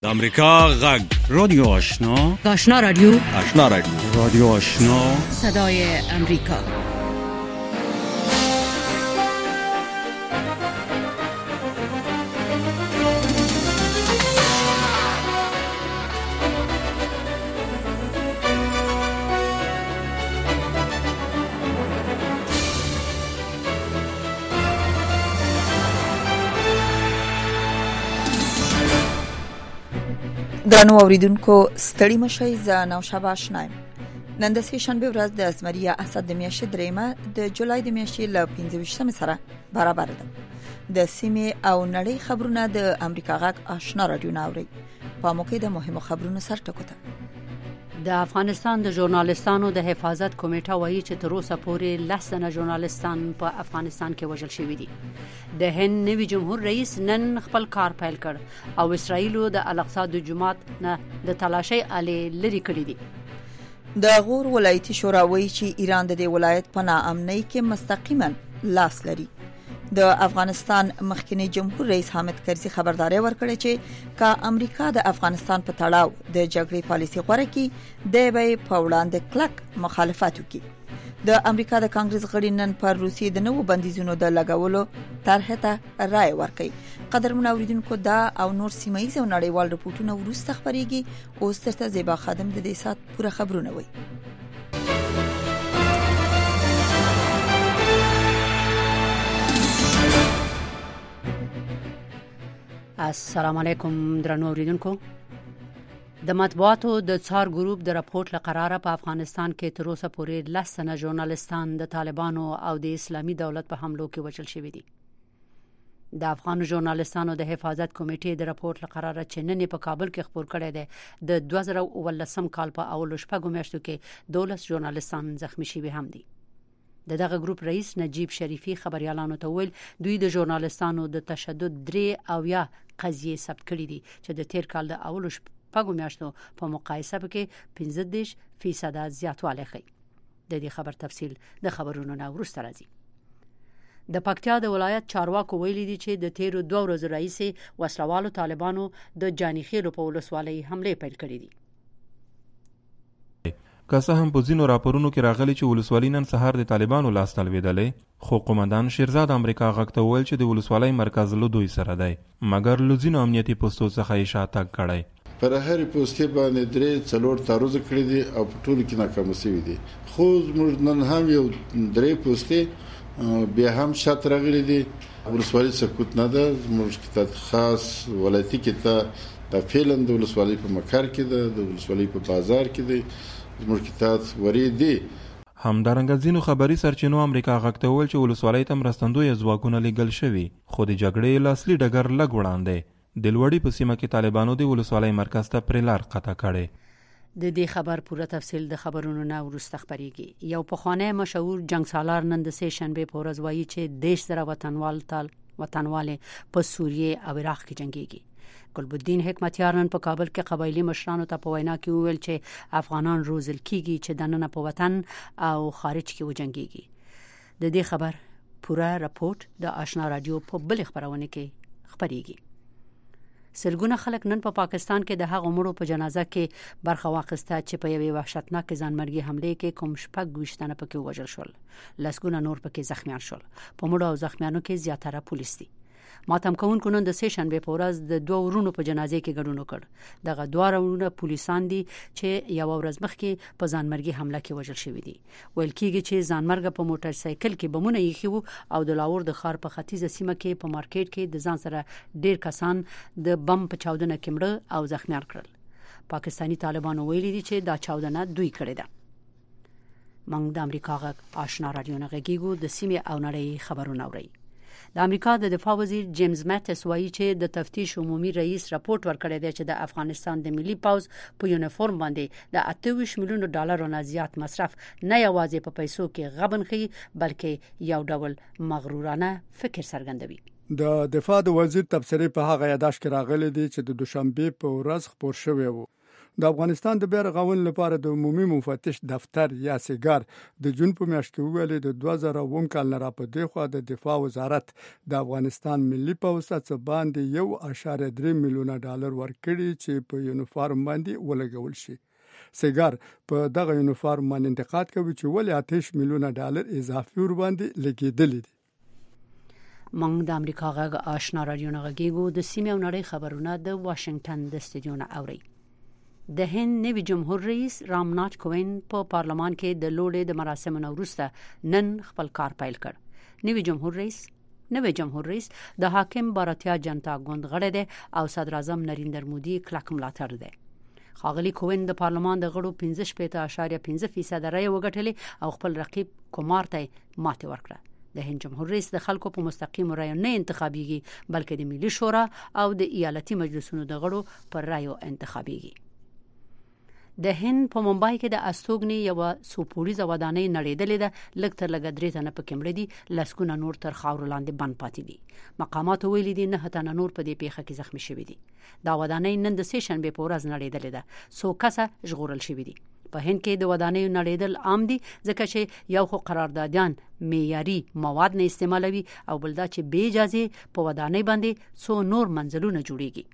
د امریکا غږ رادیو آشنا، آشنا رادیو، آشنا رادیو، رادیو آشنا، صدای امریکا. درنو اوریدونکو ستړي مشئ، زه نوشابه آشنا یم. نن د سې شنبه ورځ د ازمریا اسد د میاشتې دریمه د جولای د میاشتې له 15 سره برابر ده. د سیمې او نړۍ خبرونه د امریکا غږ آشنا رادیو ناوړي. په موقع د مهمو خبرونو سر ټکوته. د افغانستان د ژورنالستانو د حفاظت کمیټه وایي چې تر اوسه پورې 10 ژورنالستان په افغانستان کې وژل شوي دي. د هند نوي جمهور رئیس نن خپل کار پیل کړ او اسرائیل د الاقصی د جماعت نه د تلاشي آلې لري کړې دي. د غور ولایتي شورا وایي چې ایران د دې ولایت په ناامنۍ کې مستقیما لاس لري. د افغانستان مخکنی جمهور رئیس حامد کرزي خبرداري ورکړه چې کا امریکا د افغانستان په تړاو د جګړې پالیسي غوړه کی د به په وړاندې کلک مخالفت وکړي. د امریکا د کانګرس غړي نن پر روسیې د نوو بندیزونو د لګولو طرح ته رائے ورکړي. قدرمن اوریدونکو دا او نور سیمایي او نړیوال رپورټونه ورسته خبريږي. اوس ترته زیبا خادم د دې سات پوره خبرونه وي. السلام علیکم درنو اوریدونکو. د مطبوعاتو د څار ګروپ د راپورټ لقراره په افغانستان کې تر اوسه پورې 10 ژورنالستان د طالبانو او د اسلامي دولت په حملو کې وژل شوي دي. د افغان ژورنالستانو د حفاظت کمیټې د راپورټ لقراره چې نن په کابل کې خبر کړی دی د 2019 کال په اولو شپږو میاشتو کې 12 ژورنالستان زخمی شوي هم دي. دغه ګروپ رئیس نجیب شریفی خبريالانو ته ویل دوی د ژورنالستانو د تشدد 3 او یا قضیې ثبت کړې دي چې د تیر کال د اولو شپږو میاشتو په مقایسه کې 15% زیاتوالی ښیي. د دې خبر تفصیل د خبرونو نه وروسته راځي. د پکتیا د ولایت چارواکو ویلي دي چې د تیرو 2 ورځې راهیسې وسلوالو طالبانو د جانیخیلو په ولسوالۍ حمله پیل کړې دي. که څه هم په ځینو راپورونو کې راغلي چې ولسوالۍ نن سهار د طالبانو لاس تلویدلې، خو قومندان شیرزاد امریکا غږ ته وویل چې د ولسوالۍ مرکز له دوی سره دی، مګر له ځینو امنیتي پوستو څخه یې شاتګ کړی. پر هرې پوستې باندې 3-4 تعرض کړي دي او په ټولو کې ناکام شوي دي. خو زموږ نن هم یو 3 پوستې بیا هم شات راغلي دي. ولسوالۍ سکوت نه ده. زموږ کې خاص ولایتي کې د فعلن د ولسوالۍ په مکر کې ده، د ولسوالۍ په بازار کې ده، زموږ کې وری دي. همدارنګه ځینو خبري سرچینو امریکا غږ ته ویل چې ولسوالۍ ته مرستندوی ځواکونه لیږل شوي، خو د جګړې لاسلي ډګر لږ وړاندې د لوړی په سیمه کې طالبانو د ولسوالۍ مرکز ته پرې لار قطع کړې. د دې خبر پوره تفصیل د خبرونو نه وروسته خبريږي. یو پخوانی مشهور جنگسالار نن د سې شنبه په ورځ وایي چې دیش سره وطنواله په سوریه او عراق کې جنگيږي. ګلبدین حکمتیار نن په کابل کې قبایلی مشرانو ته په وینا کې وویل چې افغانان روزل کیږي چې دننه په وطن او خارج کې وجنګيږي. د دې خبر پوره راپورټ د آشنا رادیو په بل خبرونه کې خبريږي. سلګونه خلک نن په پاکستان کې د هغو مړو په جنازه کې برخه واخیسته چې په یوې وحشتناک ځانمرګي حمله کې کوم 26 تنه پکې وژل شول. لسګونه نور پکې زخمیان شول. په مړو او زخمیانو کې زیاتره پولیس دي. ماتم کوونکو نن د سې شنبه په ورځ د 2 ورونو په جنازه کې ګډون وکړ. دغه 2 ورونه پولیسان دي چې یو ورځ مخکې په ځانمرګي حمله کې وژل شوی دي. ویل کېږي چې ځانمرګ په موټر سایکل کې بمونه یې خو او د لاور د خار په ختیځه سیمه کې په مارکیټ کې د ځان سره ډیر کسان د بم په چاودنه کې مړه او زخمیان کړل. پاکستانی طالبانو ویلي دي چې دا چاودنه دوی کړې ده. موږ د امریکا غږ آشنا رادیو نه غږیږو. د سیمې او نړۍ خبرونه اورئ. د امریکا د دفاع وزیر جیمز ماتس وایي چې د تفتیش عمومي رئیس راپورټ ورکړی دی چې د افغانستان د ملي پوز په یونیفورم باندې د 28 میلیون ډالرو نه زیات مصرف نه یوازې په پیسو کې غبن خي بلکې یو ډول مغرورانه فکر څرګندوي. د دفاع د وزیر تبصرې په هغه یاداښت کې راغلي دي چې د دوشنبه په ورځ خبر شوی و د افغانستان د بیا رغونې لپاره د عمومي مفتش دفتر یا سیګار د جون په میاشت کې ویلي د 2009 کال نه راپدې خو د دفاع وزارت د افغانستان ملي پوځ ته باندې 1.3 میلیون ډالر ورکړي چې په یونیفارم باندې ولګول شي. سیګار په دغه یونیفارم باندې انتقاد کوي چې ولې 8 میلیون ډالر اضافي ور باندې لګیدل دي. موږ د امریکا غږ آشنا رادیو نه غږیږو. د سیمې او نړۍ خبرونه د واشنگټن د استودیو نه اوري. د هند نوي جمهور رئیس رامنات کوویند په پارلمان کې د لوړې د مراسمو نه وروسته نن خپل کار پیل کړ. نوي جمهور رئیس د حاکم بھارتیا جنتا ګوند غړی دی او صدر اعظم نریندر مودي کلک ملاتړ دی. ښاغلي کوویند د پارلمان د غړو 15.5% رای وګټلې او خپل رقیب کومار ته ماتې ورکړه. د هند جمهور رئیس د خلکو په مستقیم رایو نه انتخابيږي بلکې د ملي شورا او د ایالتي مجلسونو د غړو پر رایو انتخابيږي. د هند په ممبای کې د استوګنی یو سوپوریزه ودانۍ نړیدلې ده. لږ تر لږه 3 تنه پکې مړه دي، لسګونه نور تر خاور لاندې بند پاتې دي. مقامات ویلي دي 9 تنه نور په دې پیښه کې زخمی شوي دي. دا ودانۍ نن د سه شنبه په ورځ نړیدلې ده. 100 کسه ژغورل شوي دي. په هند کې د ودانۍ نړیدل عام دي ځکه چې یو خو قراردادیان معیاري مواد نه استعمالوي او بل دا چې بې اجازه په ودانۍ باندې څو نور منزلونه جوړيږي.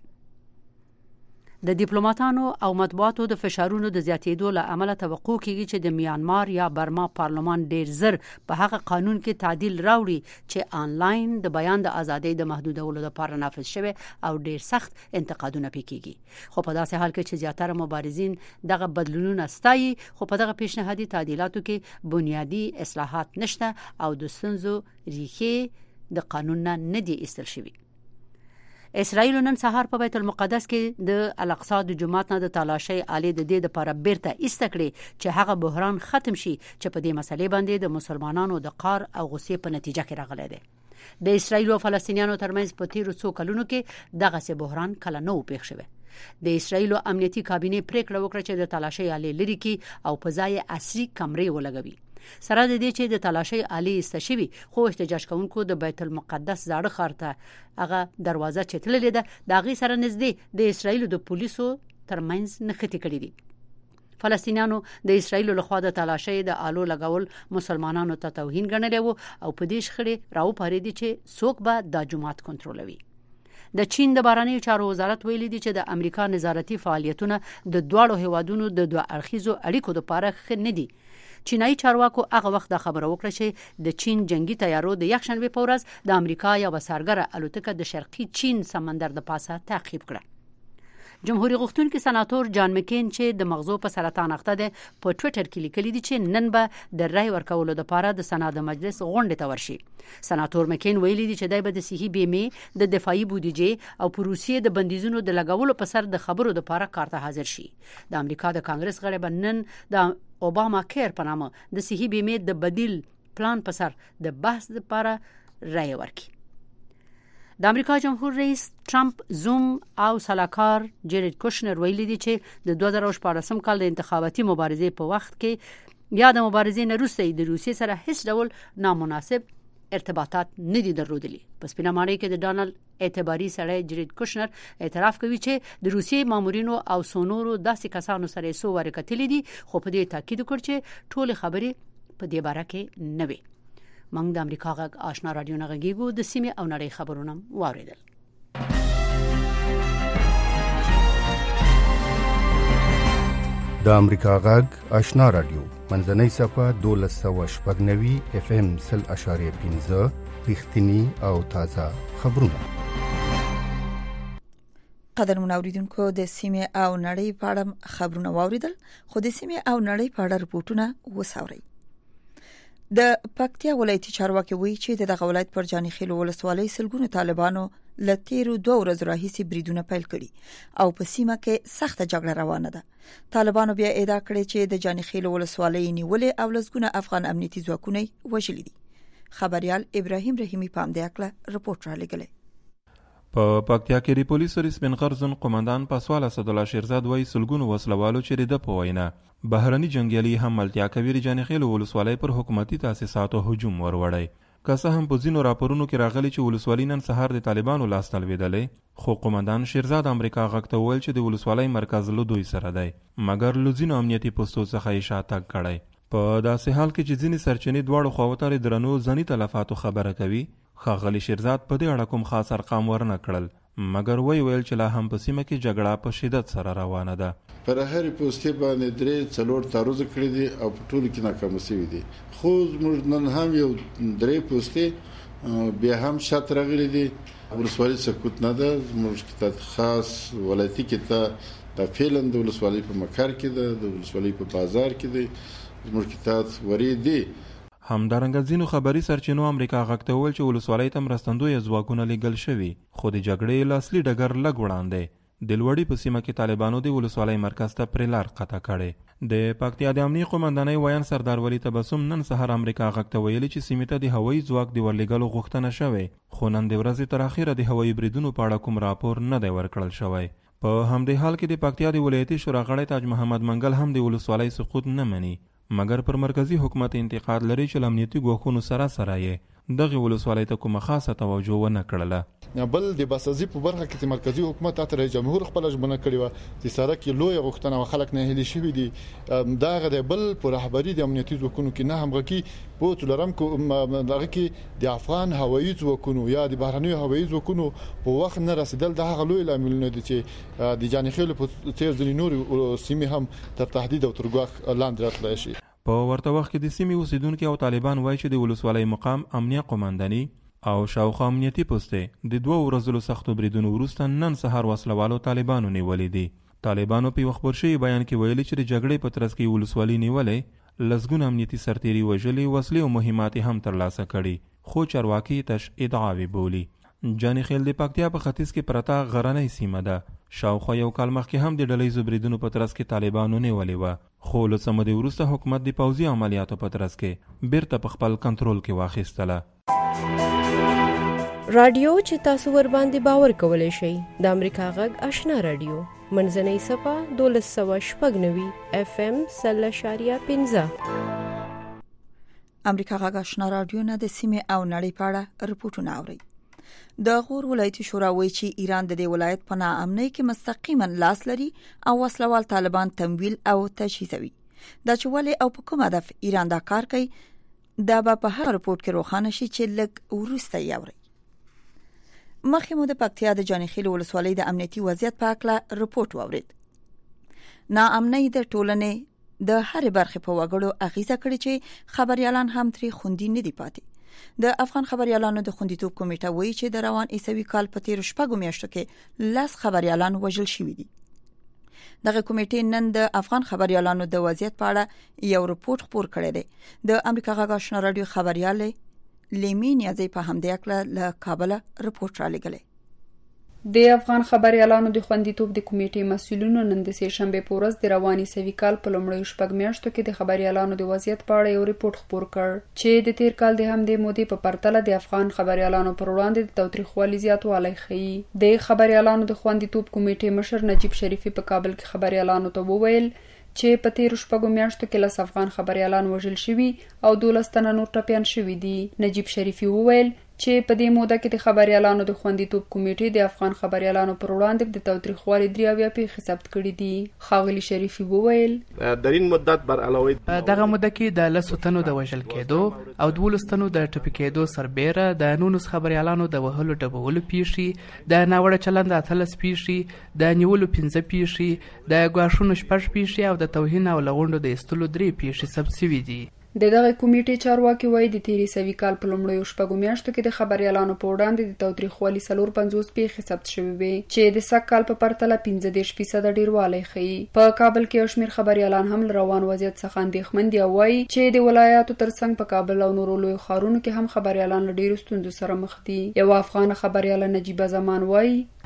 د ډیپلوماټانو او مطبوعاتو د فشارونو د زیاتېدو له امله توقع کیږي چې د میانمار یا برما پارلمان ډیر زر په هغه قانون کې تعدیل راوړي چې آنلاین د بیان د ازادۍ د محدودولو لپاره نافذ شوی او ډیر سخت انتقادونه پکېږي. خو په داسې حال کې چې زیاتره مبارزین دغه بدلونونه ستایي، خو په دغه پیشنهادي تعدیلاتو کې بنیادی اصلاحات نشته او د ستونزو ریښې د قانون نه دي ایستل شوی. اسرائیل نن سهار په بیت المقدس کې د الاقصی د جماعت نه د تلاشي آلې د دې لپاره بیرته ایستکړي چې هغه بحران ختم شي چې په دې مسلې باندې د مسلمانانو د قار او غصې په نتیجه کې راغلی دی. د اسرائیل او فلسطینیانو ترمنځ په تیرو څو کلونو کې دغه سه بحران کله نه و پیښ شوی. د اسرائیل امنیتي کابینه پریکړه وکړه چې د تلاشي آلې لري کې او په ځای عصري کمرې ولګوي. سره د دې چې د تلاشي آلې استشوي، خو احتجاج کوونکو د بیت المقدس زاړه ښار ته هغه دروازه چې تللې ده د هغې سره نږدې د اسرائیل د پولیسو ترمنځ نښتې کړې دي. فلسطینیانو د اسرائیل لخوا د تلاشي د آلو لګول مسلمانانو ته توهین ګڼلی وو او په دې شخړې راوپارېدې چې څوک به دا جماعت کنټرولوي. د چین د بهرنیو چارو وزارت ویلي دی چې د امریکا نظارتي فعالیتونه د دواړو هیوادونو د دوه اړخیزو اړیکو لپاره ښه نه دي. چینایي چارواکو هغه وخت د خبره وکړه چې د چین جنگي تیارو د یکشنبه په ورځ د امریکا یو سرګره الوتکه د شرقي چین سمندر د پاسه تعقیب کړه. جمهوریت غوښتونکي سناتور جان مکین چې د مغزو په سرطان اخته ده په ټوئیټر کې لیکلي دي چې نن به د رای ورکولو لپاره د سناد مجلس غونډه ته ورشي. سناتور مکین ویلي دي چې دای به د صحي بیمه د دفاعي بودیجې او پروسې د بندیزونو د لګولو په سر د خبرو لپاره کار ته حاضر شي. د امریکا د کانګرس غړي بنن د اوباما کیر په نامه د صحي بیمې د بدیل پلان په سر د بحث لپاره رای ورکړي. د امریکا جمهور رئیس ټرمپ زوم او سلاکار جیرد کوشنر ویلي دي چې د 2014 کال د انتخاباتي مبارزې په وخت کې یا د مبارزې نه وروسته د روسیې سره هیڅ ډول نامناسب ارتباطات نه دي درلودلي. په سپینه ماڼۍ کې د ډانلډ اعتباري سړی جیرد کوشنر اعتراف کوي چې د روسیې مامورینو او سونورو داسې کسانو سره سو ورکتلې دي، خو په دې تاکید وکړ چې ټول خبرې په دې باره کې نه وي. موږ د امریکا غږ آشنا رادیو نه غږیږو. د سیمې او نړۍ خبرونه واوریدل. د امریکا غږ آشنا رادیو منځنۍ صفه 1290 FM 0.5 رښتینی او تازه خبرونه. قدرمن اوریدونکو د سیمې او نړۍ په اړه خبرونه واوریدل، خو د سیمې او نړۍ په اړه رپورټونه وساوري. د پکتیا ولایتي چارواکي وایي چې د ولایت پر جاني خیل ولسوالۍ سلګونو طالبانو لتیرو 2 ورځې راهیسې بریدونه پیل کړي او په سیمه کې سخته جګړه روانه ده. طالبانو بیا ادعا کړې چې د جاني خیل ولسوالۍ نیولې او لسګونه افغان امنیتي ځواکونه وژلي دي. خبريال ابراهیم رحیمی پام دی اکله رپورټ را لګلې. په پکتیا کې د پولیسو رسمن قرزن قومندان پاسوال اسد الله شیرزاد وایي سلګونو وسلوالو چې د په وینا بهرني جنگیالي هم ملتیا کوي جاني خیل ولسوالۍ پر حکومتي تاسیساتو هجوم وروړی. که څه هم په ځینو راپورونو کې راغلي چې ولسوالي نن سهار د طالبانو لاس ته لوېدلې، خو قومندان شیرزاد امریکا غږ ته وویل چې د ولسوالۍ مرکز له دوی سره دی، مګر له ځینو امنیتي پوستو څخه یې شاتګ کړی. په داسې حال کې چې ځینې سرچینې دواړو خواو ته د درنو ځاني تلفاتو خبره کوي، ښاغلي شیرزاد په دې اړه کوم خاص ارقام ورنه کړل، مګر ویل چې لا هم په سیمه کې جګړه په شدت سره روانه ده. پر هرې پوستې باندې 3-4 تعرض کړي دي او په ټولو کې ناکام شوي دي. خو زموږ نن هم یو 3 پوستې بیا هم شات راغلي دي. ولسوالي سکوت نه ده، زموږ کې خاص ولایتي کې د فعلن د ولسوالي په مکر کې ده، د ولسوالي په بازار کې ده، زموږ کې وری دي. همدارنګه ځینو خبري سرچینو امریکا غږ ته وویل چې ولسوالۍ ته مرستندویه ځواکونه لیږل شوي، خو د جګړې له اصلي ډګر لږ وړاندې د لوړي په سیمه کې طالبانو د ولسوالۍ مرکز ته پرې لار قطع کړې. د پکتیا د امنیه قومندانۍ ویان سردار ولی تبسم نن سهار امریکا غږ ته ویلي چې سیمې ته د هوایي ځواک د ورلېږلو غوښتنه شوې، خو نن د ورځې تر اخره د هوایي بریدونو په اړه کوم راپور نه دی ورکړل شوی. په همدې حال کې د پکتیا د ولایتي شورا غړی تاج محمد منګل هم د ولسوالۍ سقوط نه مني، مګر پر مرکزی حکومت انتقاد لري چې امنیتي ګواښونو سره یې دغه ولسوالۍ ته کومه خاصه توجه ونه کړله. بل د بسازي په برخه کې چې مرکزی حکومت تر جمهور خپل ژمنه کړې و چې سړک کې لوی غوښتنه او خلک نه هلي شوي دي، دا غو بل پر رهبری د امنیتي ځواکونو کې نه همغږي په څلورم کو دغه کې د افغان هوایي ځواکونو یا د بهرنیو هوایي ځواکونو په وخت نه رسیدل د هغه لوی لاملونه دي چې د جانخیل په څیر ځینې نور سیمې هم تر تهدید او تر ګواښ لاندې راتللی شي. په ورته وخت کې د سیمې اوسیدونکي او طالبان وایي چې د ولسوالۍ مقام امنیه قومنداني او شاوخوا امنیتي پوستې د 2 ورځو سختو بریدونو وروسته نن سهار وسلوالو طالبانو نیولې دي. طالبانو په خبر شوی بیان کې ویلي چې د جګړې په ترڅ کې ولسوالۍ نیولې، لسګونه امنیتي سرتیري وژلي، وسلې او مهمات هم ترلاسه کړي، خو چارواکي تش ادعاوې بولي. جانخیل د پکتیا په ختیځ کې پرته غرنۍ سیمه ده. شاوخوا یو کال مخکې هم د ډلهییزو بریدونو په ترڅ کې طالبانو نیولې وه، خو له څه مودې وروسته حکومت د پوځي عملیاتو په ترڅ کې بیرته په خپل کنټرول کې واخیستله. رادیو چې تاسو ور باندې باور کولای شئ د امریکا غږ آشنا رادیو منځنۍ صفه 1290 FM 0.15. امریکا غږ آشنا رادیو نه د سیمې او نړۍ په اړه رپورټونه اوري. د غور ولایتي شورا وایي چې ایران د دې ولایت په ناامنۍ کې مستقیما لاس لري او وسلوال طالبان تمویل او تجهیزوي. دا چې ولې او په کوم هدف ایران دا کار کوي دا به په هغه رپورټ کې روښانه شي چې لږ وروسته یې اوري. مخکې مو د پکتیا د جانخیل ولسوالۍ د امنیتي وضعیت په اړه رپورټ واورید. ناامنۍ د ټولنې د هرې برخې په وګړو اغیزه کړې چې خبريالان هم ترې خوندي نه دي پاتې. د افغان خبريالانو د خوندیتوب کمیټه وایي چې د روان عیسوي کال په 13 میاشتو کې 10 خبريالان وژل شوي دي. دغه کمیټې نن د افغان خبريالانو د وضعیت په اړه یو رپورټ خپور کړی دی. د امریکا غږ آشنا رادیو خبرياله لیمی نیازی په همدې اړه له کابل رپورټ را لګلې. د افغان خبريالانو د خوندیتوب د کمیټې مسؤلینو نن د سه شنبه په ورځ د رواني سوي کال په لومړیو شپږ میاشتو کې د خبريالانو د وضعیت په اړه یو رپورټ خپور کړ چې د تیر کال د همدې مودې په پرتله د افغان خبريالانو پر وړاندې د تاوتریخوالي زیاتوالی ښیي. د خبريالانو د خوندیتوب کمیټې مشر نجیب شریفي په کابل کې خبريالانو ته وویل چې په 13 میاشتو کې 10 افغان خبريالان وژل شوي او 12 تنه نور ټپيان شوي دي. نجیب شریفي وویل چې په دې موده کې د خبريالانو د خوندیتوب کمیټې د افغان خبريالانو پر وړاندې د تاوتریخوالي 3 پیښې ثبت کړې دي. خاغلی شریفي وویل در این مدت بر علاوه دغه موده کې د 10 تنو د وژل کېدو او 12 تنو د ټپي کېدو سربېره د 19 خبريالانو د وهلو ډبولو پیښې، د ناوړه چلند 18 پیښې، د نیولو 15 پیښې، د ګواښونو 6 پیښې او د توهین او لغونډو د استلو 3 پیښې ثبت شوي دي. د دغه کمیټې چارواکي وایي د تیرې سوي کال په لومړیو شپږو میاشتو کې د خبريالانو په وړاندې د تاوتریخوالي 450 پیښې ثبت شوي وي چې د سږ کال په پرتله 15% ډیروالی ښیي. په کابل کې یو شمېر خبريالان هم روان وضعیت څخه اندېښمن دي او وایي چې د ولایاتو ترڅنګ په کابل او نورو لویو ښارونو کې هم خبريالان له ډیرو ستونزو سره مخ دي. یو افغان خبرياله نجیبه زمان وایي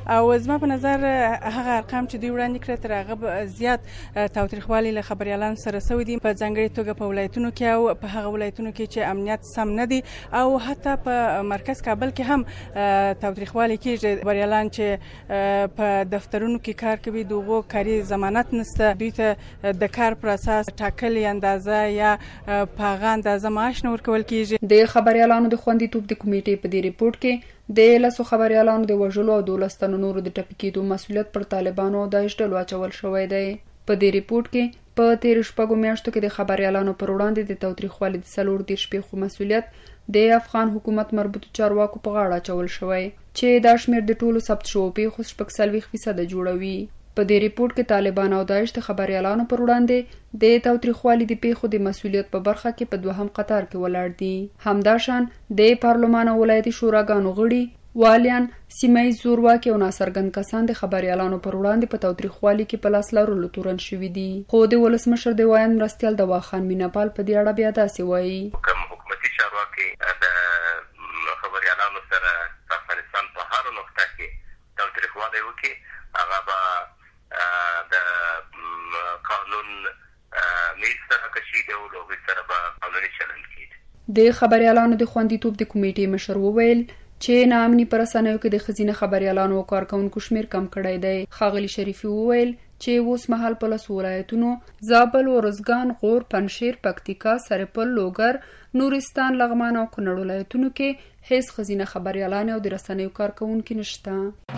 او زما په نظر هغه ارقام چې دوی وړاندې کړل تر هغه زیات تاوتریخوالي له خبريالانو سره سوي دي په ځانګړي توګه په ولایتونو کې او په هغه ولایتونو کې چې امنیت سم نه دي او حتی په مرکز کابل کې هم تاوتریخوالي کېږي. خبريالان چې په دفترونو کې کار کوي دغه کاري ضمانت نشته، دوی ته د کار پر اساس ټاکلې اندازه یا په هغه اندازه معاش نه ورکول کېږي. د خبريالانو د خوندیتوب د کمیټې په دې ریپورت کې د لاسو خبريالانو د وژلو او 12 تنو نورو د ټپي کېدو مسؤلیت پر طالبانو او داعش ډلو اچول شوی دی. په دې ریپورت کې په 13 شپږو میاشتو کې د خبريالانو پر وړاندې د تاوتریخوالي د 40 شپې مسؤلیت د افغان حکومت مربوط چارواکو په غاړه اچول شوی چې دا شمېر د ټولو ثبت شوو پیښو 40% جوړوي. په دې ریپورت کې طالبان او داعش د خبريالانو پر وړاندې د تاوتریخوالي د پیښو د مسؤلیت په برخه کې په دوهم قطار کې ولاړ دي. همداشان د پارلمان او ولایتي شوراګانو غړي، والیان، سیمه‌ییز زورواکي او ناڅرګند کسان د خبريالانو پر وړاندې په تاوتریخوالي کې په لاس لرلو تورن شوي دي. خو د ولسمشر د وایان مرستیال دوا خان میناپال په دې اړه بیا داسې وایي: کوم حکومتي چارواکي د خبريالانو سره په افغانستان په هر نقطه کې تاوتریخوالي وکړي، هغه به د قانون میسره کشي دی او لوګي سره به قانوني چلند کیږي. د خبريالانو د خوندیتوب د کمیټې مشر وویل چې ناامني پر رسنیو کې د خزینه خبريالانو او کارکونکو شمیر کم کړی دی. ښاغلي شریفي وویل چې اوس مهال په لسو ولایتونو زابل، ارزګان، غور، پنجشیر، پکتیکا، سرپل، لوګر، نورستان، لغمان او کونړ ولایتونو کې هیڅ خزینه خبريالان او د رسنیو کارکونکو نشته.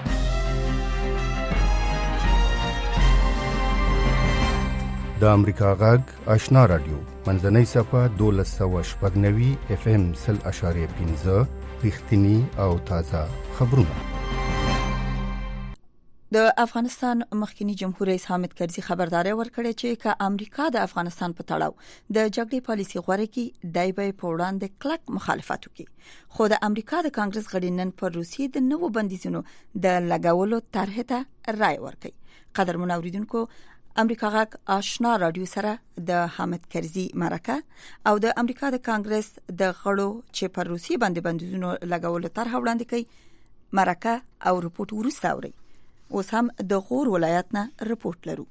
د امریکا غږ آشنا رادیو منځنۍ صفحه 1290 FM 0.5 رښتینی او تازه خبرونه. د افغانستان مخکنی جمهور رئیس حامد کرزي خبرداري ورکړې چې که امریکا د افغانستان په تړاو د جګړې پالیسي غوړه کی دای به په وړاندې کلک مخالفت وکړي. خو د امریکا د کانګرس غړي نن پر روسیې د نوو بندیزونو د لګولو طرح ته رائے ورکړي. قدرمن اوریدونکو، امریکا غږ آشنا رادیو سره د حامد کرزي مرکه او د امریکا د کانګرس د غړو چې پر روسیې باندې بندیزونو لګولو طرح وړاندې کوي مرکه او رپورټ ورسته اوري. اوس هم د غور ولایت نه رپورټ لرو.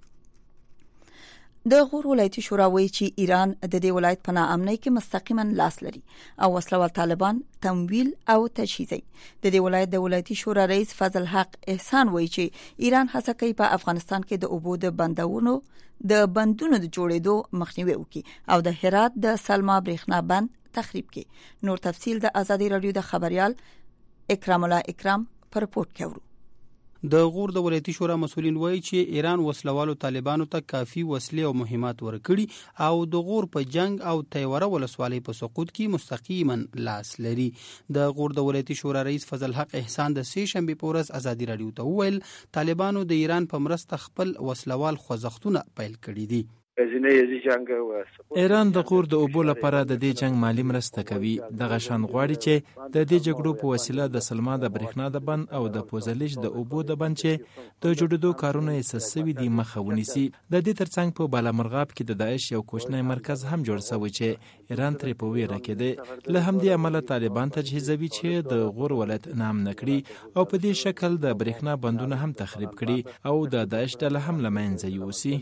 د غور ولایتي شورا وایي چې ایران د دې ولایت په ناامنۍ کې مستقیما لاس لري او وسلوال طالبان تمویل او تجهیزي. د دې ولایت د ولایتي شورا رئیس فضل حق احسان وایي چې ایران هڅه کوي په افغانستان کې د اوبو د بندونو د جوړېدو مخنیوي وکړي او د هرات د سلما برېښنا بند تخریب کړي. نور تفصیل د ازادي رادیو د خبريال اکرام الله اکرام پر رپورټ کوي. د غور د ولایتي شورا مسولین وایي چې ایران وسلوالو طالبانو ته کافي وسلې او مهمات ورکړي او د غور په جنگ او تیوره ولسوالۍ په سقوط کې مستقیما لاس لري. د غور د ولایتي شورا رئیس فضل حق احسان د سه شنبه په ورځ ازادي رادیو ته وویل طالبانو د ایران په مرسته خپل وسلوال خوځښتونه پیل کړي دي. ایران د غور د اوبو لپاره د دې جنگ مالی مرسته کوي. دغه شان غواړي چې د دې جګړو په وسیله د سلما د برېښنا د بند او د پوزلیج د اوبو د بند چې د جوړېدو کارونه یې سسوي دي مخه ونیسي. د دې ترڅنګ په بالامرغاب کې د داعش یو کوچنی مرکز هم جوړ شوی چې ایران ترې په ویره کې دی. له همدې امله طالبان تجهیزوي چې د غور ولایت نامنه کړي او په دې شکل د برېښنا بندونه هم تخریب کړي او د داعش ډله هم له منځه یوسي.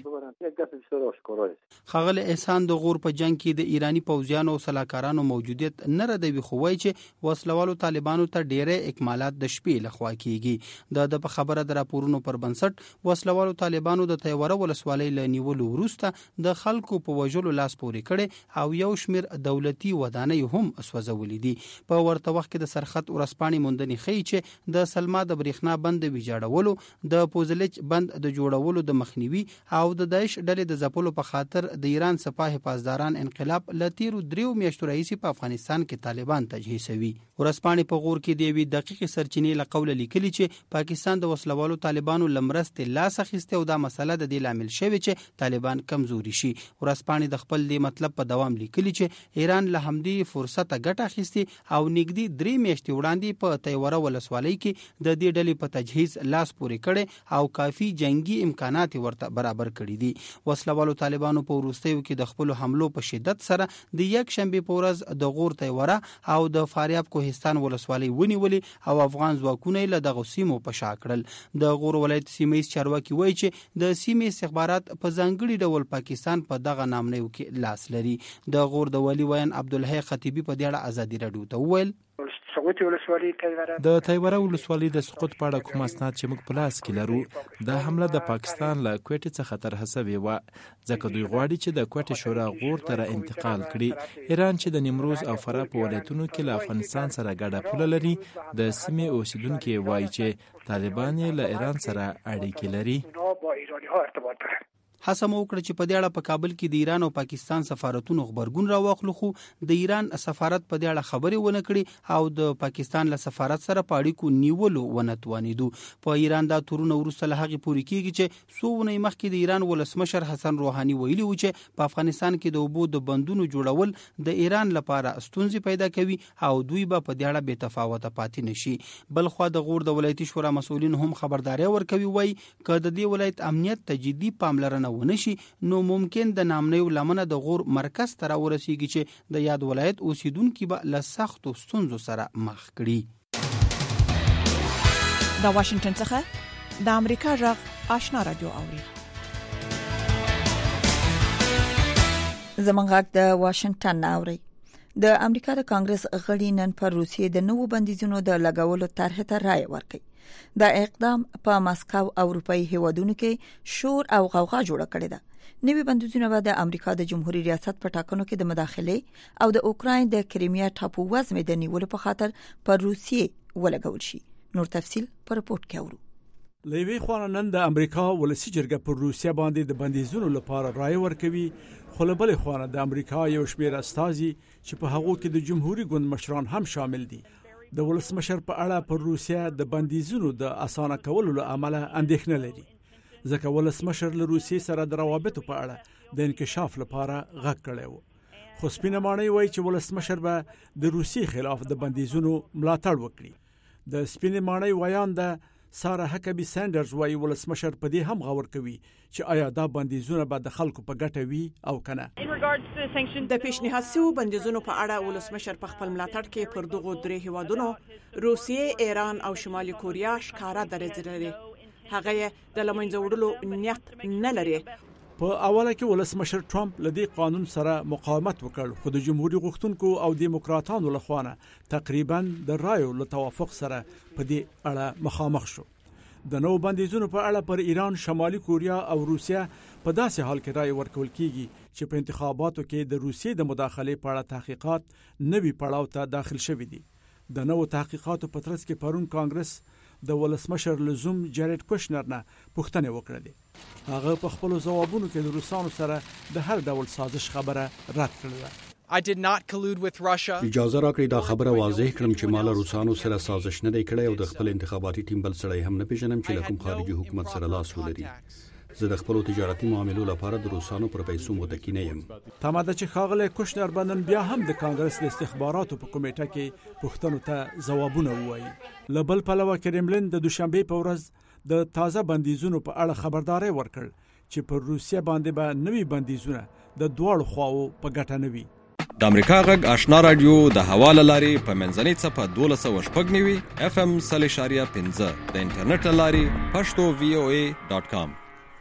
ښاغلی احسان د غور په جنگ کې د ایرانی پوځیانو او سلاکارانو موجودیت نه ردوي، خو وایي چې وسلوالو طالبانو ته ډېری اکمالات د شپې لخوا کیږي. د په خبره د راپورونو پر بنسټ وسلوالو طالبانو د تیوره ولسوالۍ له نیولو وروسته د خلکو په وژلو لاس پورې کړي او یو شمیر دولتي ودانۍ هم سوځولې دي. په ورته وخت کې د سرخط ورسپانې موندنې ښیي چې د سلما د برېښنا بند د ویجاړولو، د پوزلیج بند د جوړولو د مخنیوي او د داعش ډلې د ځپلو په خاطر د ایران سپاه حفاظداران انقلاب له تیرو 3 میاشتو راهیسې په افغانستان کې طالبان تجهیزوي. ورسپانې په غور کې د یوې دقیقې سرچینې له قوله لیکلي چې پاکستان د وسلوالو طالبانو لمرستې لاس اخیسته او دا مسله د دې لامل شوی چې طالبان کمزوري شي. ورسپانې د خپل د مطلب په دوام لیکلي چې ایران له همدې فرصت ګټه اخیستي او نږدې 3 میاشتې وړاندې په تیوره ولسوالۍ کې د دې ډلې په تجهیز لاس پورې کړي او کافي جنگي امکانات ورته برابر کړي دي. وسلوالو وسلوالو طالبانو په وروستیو کې د خپل حملو په شدت سره د یک شنبه په ورځ د غور تیوره او د فاریاب کوهستان ولسوالۍ ونیولې او افغان ځواکونه له دغه سیمو په شا کړل. د غور ولایت سیمې چارواکي وایي چې د سیمې استخبارات په ځانګړي ډول پاکستان په دغه نامنیو کې لاس لري. د غور د والي ویان عبدالحی خطیبی په دې اړه ازادي راډیو ته وویل د تیوره ولسوالۍ د سقوط په اړه کوم اسناد چې موږ په لاس کې لرو دا حمله د پاکستان له کوټې څخه تر حسابي و ځکه دوی غواړي چې د کوټې شورا غور ته انتقال کړي. ایران چې د نیمروز او فراه په ولایتونو کې له افغانستان سره ګډه پوله لري د سیمې اوسیدونکو وایي چې طالبان له ایران سره اړیکې لري. هڅه مو وکړه چې په دې اړه په کابل کې د ایران او پاکستان سفارتونو خبرګون راوخلو خو د ایران سفارت په دې اړه خبرې ونه کړې او د پاکستان له سفارت سره په اړیکو نیولو ونه توانیدو. په ایران دا تورونه وروسته له هغې پورې کېږي چې څو ونې مخکې د ایران ولسمشر حسن روحاني ویلي و چې په افغانستان کې د اوبو د بندونو جوړول د ایران لپاره ستونزې پیدا کوي او دوی به په دې اړه بې تفاوته پاتې نشي. بلخوا د غور د ولایتي شورا مسؤلین هم خبرداري ورکوي وایي که د دې ولایت امنیت ته جدي پاملرنه ونشي نو ممکن د نامنیو لمنه د غور مرکز ته راورسیږي چې د یاد ولایت اوسیدونکو به له سختو ستونزو سره مخ کړي. د واشنگټن څخه د امریکا غږ آشنا رادیو اوري. زمونږ غږ د واشنگټن اوري. د امریکا د کانګرس غړي نن پر روسیې د نوو بندیزونو د لګولو طرح ته رائے ورکړي. دا اقدام په ماسکو او اروپאי هیوادونو کې شور او غوغا جوړ کړی ده. نوي بندیزونه به د امریکا د جمهوریت ریاست په ټاکنو کې د مداخله او د اوکراین د کریمیا ټاپو وزمې د نیولو په خاطر پر روسیې ولګول شي. نور تفصيل په رپورت کې اورو. لوی خوانه نن د امریکا ولسی جرګه پر روسیا باندې د بندیزونو لپاره رائے ورکوي. خو له بل خوانه د امریکا یو شمېر استازي چې په هغو کې د جمهوریت ګوند مشران هم شامل دي د ولسمشر په اړه پر روسیا د بندیزونو د اسانه کولو له امله اندېښنه لري ځکه ولسمشر له روسیې سره د روابطو په اړه د انکشاف لپاره غږ کړی و. خو سپینه ماڼۍ وایي چې ولسمشر به د روسیې خلاف د بندیزونو ملاتړ وکړي. د سپینه ماڼۍ ویان د سارا هکبي ساندرز وایي ولسمشر په دې هم غور کوي چې آیا دا بندیزونه به د خلکو په ګټه وي او کنه. د پیشنهاد شویو بندیزونو په اړه ولسمشر په خپل ملاتړ کې پر دغو درې هیوادونو روسیې، ایران او شمالي کوریا ښکارا درجه لري. هغه د لمنځه وړلو نیت نه لري. په اوله کې ولسمشر ټرمپ لدی قانون سره مقاومت وکړ خو د جمهوریت غوښتونکو او دیموکراتانو لخوا تقریبا د رایو له توافق سره په دې اړه مخامخ شو. د نو بندیزونو په اړه پر ایران، شمالي کوریا او روسیا په داسې حال کې رائے ورکول کیږي چې په انتخاباتو کې د روسیې د مداخلې په اړه تحقیقات نوي پړاو ته داخل شوي دي. د نو تحقیقاتو په ترڅ کې پرون کانګرس د ولسمشر لزوم جارید کوشنر نه پوښتنه وکړه. هغه په خپل ځوابونو کې د روسانو سره د هر ډول سازش خبره رد کړه. اجازه راکړئ دا خبره واضح کړم چې مال روسانو سره سازش نه دی کړی او د خپل انتخاباتي ټیم بل سره هم نه پیژنم چې کوم خارجي حکومت سره لاس ولري. زه د خپل تجارتي معاملو لپاره د روسانو پر پیسو متکی نه یم. تماده چې خاغله کوشنر بنن بیا هم د کانګرس د استخباراتو په کمیټه کې پوښتنو ته ځوابونه وایي. لبل پلوه کرملین د دوشنبه په ورځ د تازه بندیزونو په اړه خبرداري ورکړ چې پر روسیا باندې به نوي بندیزونه د دواړو خواو په ګټه نه وي. د امریکا غږ آشنا رادیو د حواله لاري په منځنۍ صفه 1290 FM 0.15 د انټرنیټ لاري pashto.voa.com.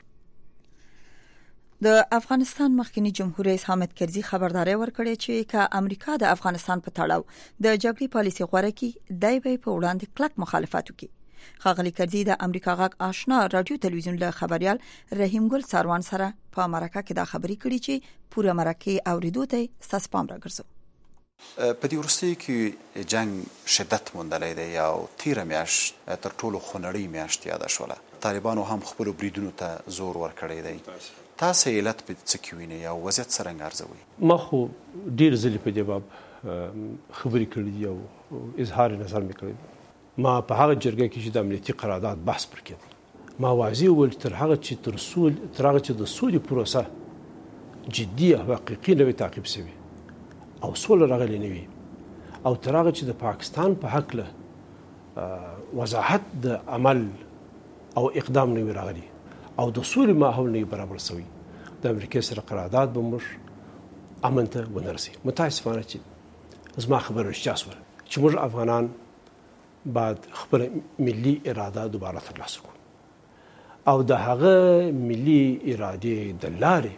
د افغانستان مخکنی جمهور رئیس حامد کرزي خبرداري ورکړې چې که امریکا د افغانستان په تړاو د جګړې پالیسي غوړه کی دای به په وړاندې کلک مخالفت وکړي. خاغلی کرزي د امریکا غږ آشنا رادیو تلویزیون له خبريال رحیم ګل ساروان سره په امریکا کې دا خبري کړي چې پوره امریکا اوریدو ته ساس پام راګرځو. په دې ورستي کې جنگ شدت موندلې دی او تیر میاشت تر ټولو خنړی میاشت یاد شوله. طالبانو هم خپل بریدونو ته زور ورکړی دی. تاسو علت په څه کې وینئ او وضعیت څنګه ارزوي؟ ما خو ډیر ځلې په دې باب خبرې کړې او اظهار نظر مې کړی. ما په هغه جرګه کې چې د امنیتي قرارداد بحث وکړ ما واضح وویل تر هغه چې د سولې پروسه جدي او حقیقي نه وي تعقیب شوی او سوله راغلی نه وي او تر هغه چې د پاکستان په حق له وضاحت د عمل او اقدام نه وي راغلی او د سولې ماحول نه برابر شوی د امریکا سره قرارداد به موږ امن ته ونرسي. متاسفانه چې زما خبره رښتیا شوه چې موږ افغانان باید خپل ملي اراده دوباره ترلاسه کړو او د هغه ملي ارادې د لارې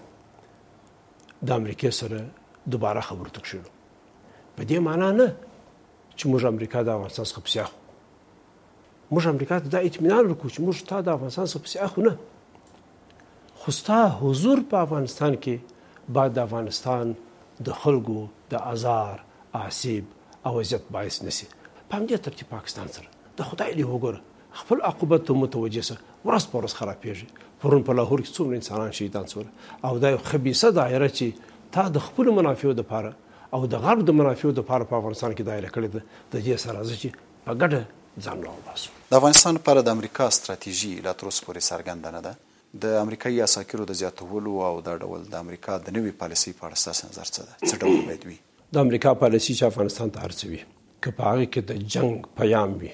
د امریکا سره دوباره خبرو ته کښېنو. په دې معنا نه چې موږ امریکا د افغانستان څخه پسې اخلو. موږ امریکا ته دا اطمینان ورکړو چې موږ تا د افغانستان څخه پسې اخلو نه، خو ستا حضور په افغانستان کې باید د افغانستان د خلکو د ازار، آسیب او اذیت باعث نشي. په همدې ترتیب پاکستان سره د خدای له وګوره خپل عقوبت ته متوجه سه، ورځ په ورځ خرابېږي. پرون په لاهور کې څومره انسانان شهیدان شول او دا یو خبیثه دایره چې تا د خپل منافعو لپاره او د غرب د منافعو لپاره په افغانستان کې دایره کړې ده، د دې سره چې په ګډه ځان راوباسو. د افغانستان لپاره د امریکا ستراتیژي لا تر اوسه پورې څرګنده نه ده. د امریکایي عساکرو د زیاتولو او دا ډول د امریکا د نوې پالیسۍ په اړه ستاسو نظر څه ده؟ څه ډول باید وي د امریکا پالیسۍ چې افغانستان ته ارڅوي؟ که په هغه کې د جنگ پیام وي،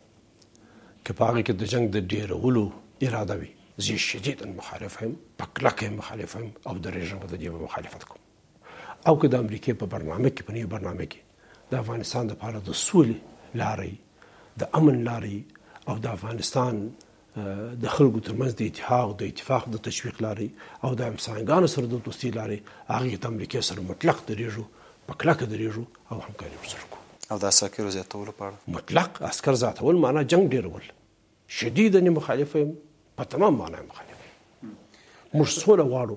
که په هغه کې د جنگ د ډیرولو اراده وي، زه شدیدا مخالف یم، په کلکه مخالف یم او د رژیم د دې مخالفت کوم. او که د امریکا په برنامه کې، په نوې برنامه کې د افغانستان لپاره د سولې لارې، د امن لارې او د افغانستان د خلکو ترمنځ د اتفاق د تشویق لارې او د همسایګانو سره د دوستۍ لارې، هغې د امریکا سره مطلق درېږو، په کلکه درېږو او همکاري ورسره کوو. او د عساکرو زیاتولو په اړه مطلق عسکر زیاتول معنا جنگ ډېرول. شدیدا مخالف یم، په تمام معنا مخالف یم. موږ سوله غواړو،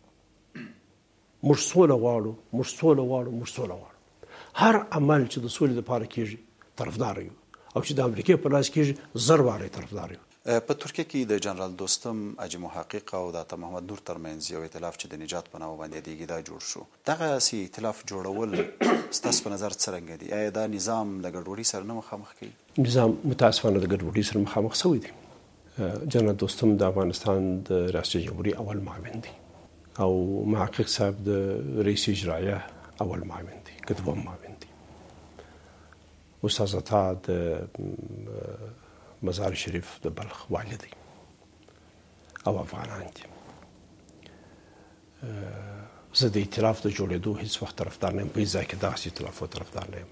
موږ سوله غواړو، موږ سوله غواړو، موږ سوله غواړو. هر عمل چې د سولې لپاره کېږي طرفدار یو، او چې د امریکا په لاس کېږي زر واره طرفدار یو. په ترکیه کې د جنرال دوستم حاجي محقق او د عطا محمد نور ترمنځ یو ائتلاف چې د نجات په نامه باندې یادېږي دا جوړ شو. دغه ائتلاف جوړول ستاسو په نظر څرنګه دي؟ آیا دا نظام د ګډوډۍ سره نه مخامخ کوي؟ نظام متاسفانه د ګډوډۍ سره مخامخ شوی دی. جنرال دوستم د افغانستان د ریاست جمهوریت اول معاون دی او محقق صاحب د رئیس اجرایه اول معاون دی، که دوم معاون دی. استاد عطا د مزار شریف د بلخ والی دی او افغانان دي. زه د ائتلاف د جوړېدو هیڅ وخت طرفدار نه یم، په ځای کې داسې ائتلافو طرفدار نه یم،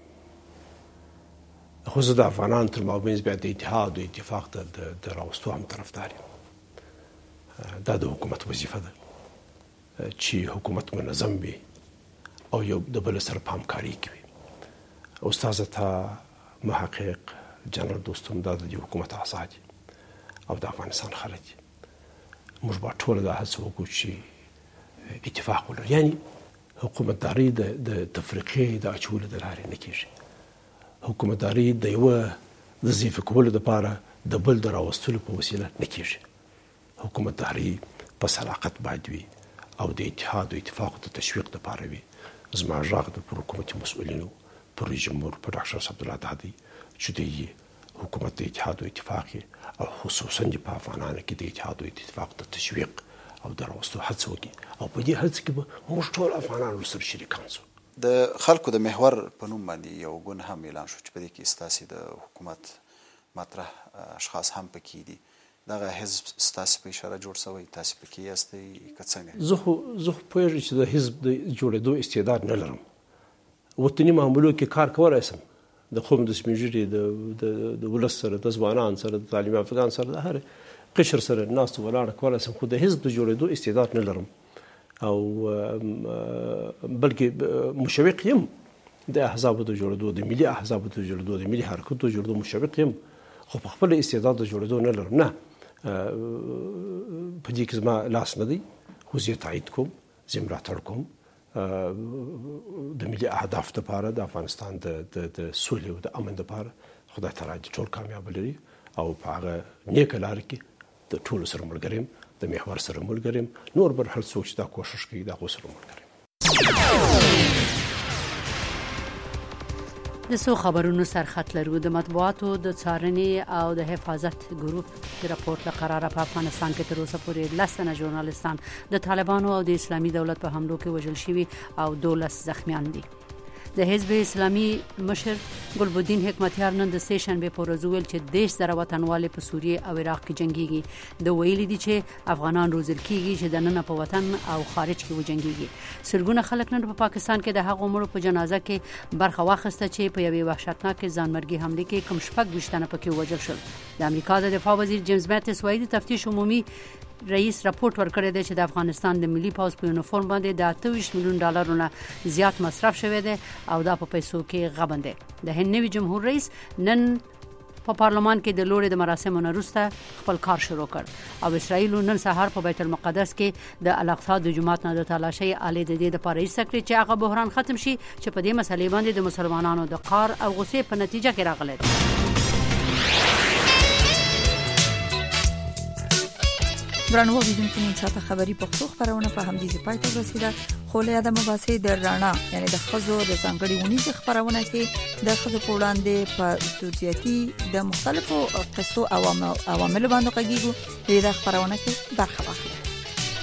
خو زه د افغانانو تر مابینځ بیا د اتحاد او اتفاق د راوستو هم طرفدار یم. دا د حکومت وظیفه ده چې حکومت منظم وي او یو د بل سره په همکاري کې وي. استاد عطا، محقق، جنرال دوستم دا د حکومت اعضا دي او د افغانستان خلک دي. موږ به ټوله دا هڅه وکړو چې اتفاق ولرو. یعنی حکومتداري د تفریقې د اچولو د لارې نه کېږي. حکومتداري د یوه د ضعیفه کولو دپاره د بل د راوستلو په وسیله نه کېږي. حکومتداري په صداقت باید وي او د اتحاد او اتفاق د تشویق دپاره وي. زما غږ د پر حکومتي مسؤلینو، پر رئیس جمهور، پر ډاکټر عبدالله دادی چې د حکومت د اتحاد او اتفاق او خصوصا په افغانانو کې د اتحاد او اتفاق د تشویق او د راوستو هڅه وکړي او په دې هڅه کې به موږ ټول افغانان ورسره شریکان شو. د خلکو د محور په نوم باندې یو ګوند هم اعلان شو چې په دې کې ستاسې د حکومت مطرح اشخاص هم پکې دي. دغه حزب ستاسې په اشاره جوړ شوی، تاسې پکې یاستئ که څنګه؟ زه خو پوهېږم چې د حزب د جوړېدو استعداد نه لرم. وطني معاملو کې کار کولی شم، د قوم د سپین ږیري، د ولس سره، د ځوانانو سره، د تعلیم یافتګانو سره، د هر قشر سره ناست ولاړه کولی شم، خو د حزب د جوړېدو استعداد نه لرم او بلکې مشوق یم د احزابو د جوړېدو، د ملي احزابو د جوړېدو، د ملي حرکتو د جوړېدو مشوق یم، خو په خپل استعداد د جوړېدو نه لرم. نه، په دې کې زما لاس نه دی، خو زه تایید کوم، زه ملاتړ کوم د ملي اهداف لپاره، د افغانستان د سولې او د امن لپاره. خدای تعالی دې ټول کامیاب لري او په هغه نیکه لاره کې د ټولو سره ملګری یم، د محور سره ملګری یم. نور بل هر څوک چې دا کوشش کوي د هغو سره ملګری یم. د څو خبرونو سرخط لرو. د مطبوعاتو د څارنې او د حفاظت ګروپ د راپورټ له قراره په افغانستان کې تر اوسه پورې 10 تنه ژورنالستان د طالبانو او د اسلامي دولت په حملو کې وژل شوي او 12 زخمیان دي. د حزب اسلامي مشر ګلبدین حکمتیار نن د سه شنبه په ورځ ویل چې دیش سره وطنواله په سوریه او عراق کې جنگيږي د ویلي دي چې افغانان روزل کیږي چې د نن په وطن او خارج کې وجنګيږي سرګونه خلک نن په پاکستان کې د هغو مړو په جنازه کې برخه واخیسته چې په یوې وحشتناک ځانمرګي حمله کې کم شپږ وشتنه پکې وژل شول د امریکا د دفاع وزیر جیمز ماتیس وايي د تفتیش عمومي رئیس راپورټ ورکړی دی چې د افغانستان د ملي پوځ په یونیفورم باندې د 28 میلیون ډالرونو زیات مصرف شوی دی او دا په پیسو کې غبن دی د هند نوي جمهور رئیس نن په پارلمان کې د لوړې د مراسمو نه وروسته خپل کار شروع کړ او اسرائیل نن سهار په بیت المقدس کې د الاقصی د جماعت نه د تلاشي آلې د دې لپاره سکري چې هغه بحران ختم شي چې په دې مسلې باندې د مسلمانانو د قار او غصې په نتیجه کې راغلی برانو اوریدونکو نن ساعت خبری پښتو خبرونه په همدې ځای ته رسیده خو له یاده مباحثه د رڼا یعنی د خزو د ځانګړي ونیز خبرونه کې د خزو په وړاندې په استودیاتي د مختلفو قصو عوامل باندې غږیږي د خبرونه کې برخه واخلي